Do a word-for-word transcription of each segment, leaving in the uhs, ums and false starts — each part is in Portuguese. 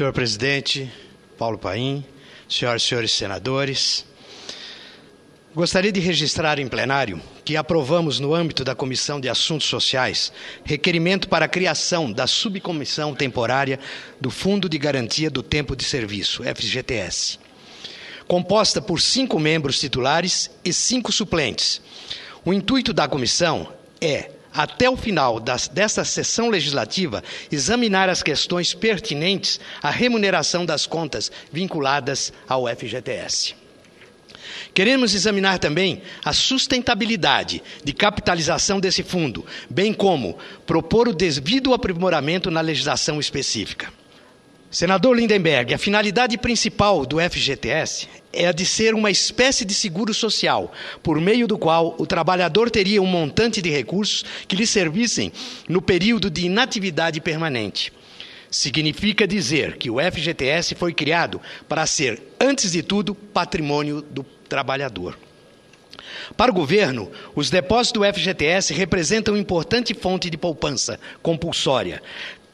Senhor presidente, Paulo Paim, senhoras e senhores senadores, gostaria de registrar em plenário que aprovamos no âmbito da Comissão de Assuntos Sociais requerimento para a criação da subcomissão temporária do Fundo de Garantia do Tempo de Serviço, F G T S, composta por cinco membros titulares e cinco suplentes. O intuito da comissão é, até o final das, desta sessão legislativa, examinar as questões pertinentes à remuneração das contas vinculadas ao F G T S. Queremos examinar também a sustentabilidade de capitalização desse fundo, bem como propor o devido aprimoramento na legislação específica. Senador Lindenberg, a finalidade principal do F G T S é a de ser uma espécie de seguro social, por meio do qual o trabalhador teria um montante de recursos que lhe servissem no período de inatividade permanente. Significa dizer que o F G T S foi criado para ser, antes de tudo, patrimônio do trabalhador. Para o governo, os depósitos do F G T S representam importante fonte de poupança compulsória,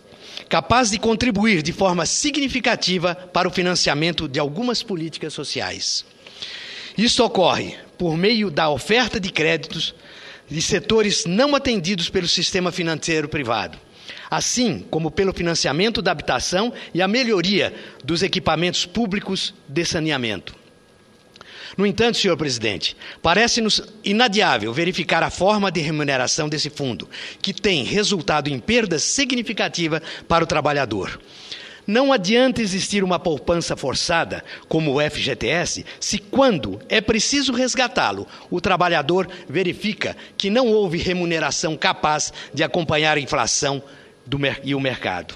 capaz de contribuir de forma significativa para o financiamento de algumas políticas sociais. Isso ocorre por meio da oferta de créditos de setores não atendidos pelo sistema financeiro privado, assim como pelo financiamento da habitação e a melhoria dos equipamentos públicos de saneamento. No entanto, senhor presidente, parece-nos inadiável verificar a forma de remuneração desse fundo, que tem resultado em perda significativa para o trabalhador. Não adianta existir uma poupança forçada, como o F G T S, se quando é preciso resgatá-lo, o trabalhador verifica que não houve remuneração capaz de acompanhar a inflação do mer- e o mercado.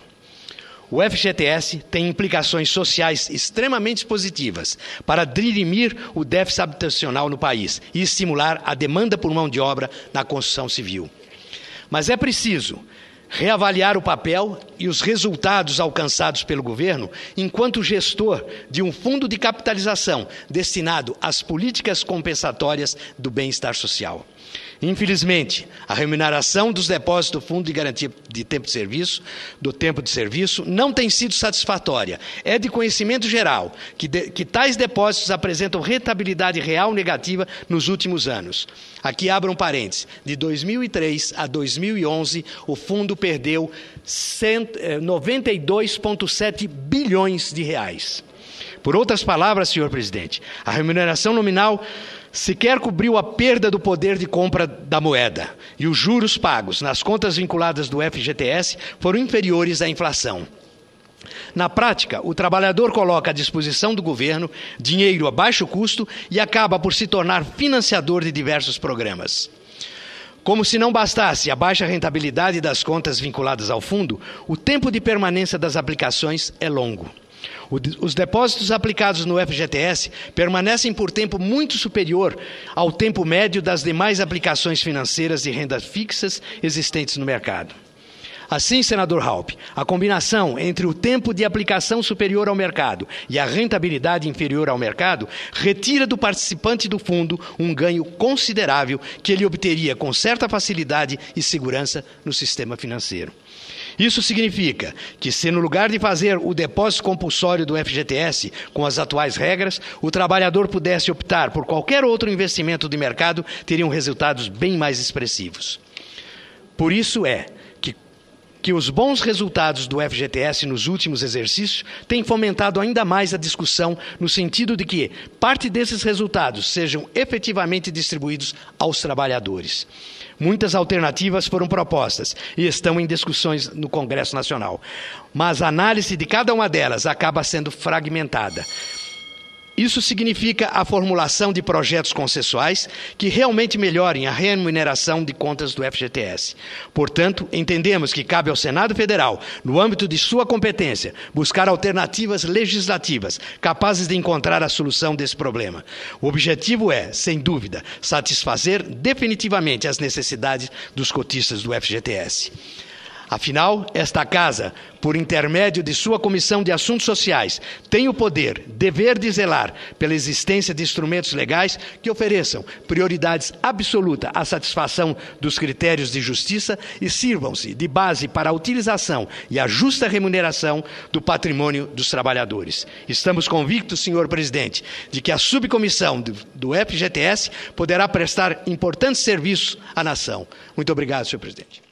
O F G T S tem implicações sociais extremamente positivas para dirimir o déficit habitacional no país e estimular a demanda por mão de obra na construção civil. Mas é preciso reavaliar o papel e os resultados alcançados pelo governo enquanto gestor de um fundo de capitalização destinado às políticas compensatórias do bem-estar social. Infelizmente, a remuneração dos depósitos do Fundo de Garantia de Tempo de Serviço, do Tempo de Serviço, não tem sido satisfatória. É de conhecimento geral que, de, que tais depósitos apresentam rentabilidade real negativa nos últimos anos. Aqui abro um parênteses. De dois mil e três a dois mil e onze, o fundo perdeu noventa e dois vírgula sete bilhões de reais. Por outras palavras, senhor presidente, a remuneração nominal sequer cobriu a perda do poder de compra da moeda, e os juros pagos nas contas vinculadas do F G T S foram inferiores à inflação. Na prática, o trabalhador coloca à disposição do governo dinheiro a baixo custo e acaba por se tornar financiador de diversos programas. Como se não bastasse a baixa rentabilidade das contas vinculadas ao fundo, o tempo de permanência das aplicações é longo. Os depósitos aplicados no F G T S permanecem por tempo muito superior ao tempo médio das demais aplicações financeiras de renda fixas existentes no mercado. Assim, senador Raupp, a combinação entre o tempo de aplicação superior ao mercado e a rentabilidade inferior ao mercado retira do participante do fundo um ganho considerável que ele obteria com certa facilidade e segurança no sistema financeiro. Isso significa que, se no lugar de fazer o depósito compulsório do F G T S com as atuais regras, o trabalhador pudesse optar por qualquer outro investimento de mercado, teriam resultados bem mais expressivos. Por isso é que, que os bons resultados do F G T S nos últimos exercícios têm fomentado ainda mais a discussão no sentido de que parte desses resultados sejam efetivamente distribuídos aos trabalhadores. Muitas alternativas foram propostas e estão em discussões no Congresso Nacional, mas a análise de cada uma delas acaba sendo fragmentada. Isso significa a formulação de projetos consensuais que realmente melhorem a remuneração de contas do F G T S. Portanto, entendemos que cabe ao Senado Federal, no âmbito de sua competência, buscar alternativas legislativas capazes de encontrar a solução desse problema. O objetivo é, sem dúvida, satisfazer definitivamente as necessidades dos cotistas do F G T S. Afinal, esta Casa, por intermédio de sua Comissão de Assuntos Sociais, tem o poder, dever de zelar pela existência de instrumentos legais que ofereçam prioridades absoluta à satisfação dos critérios de justiça e sirvam-se de base para a utilização e a justa remuneração do patrimônio dos trabalhadores. Estamos convictos, senhor presidente, de que a subcomissão do, do F G T S poderá prestar importantes serviços à nação. Muito obrigado, senhor presidente.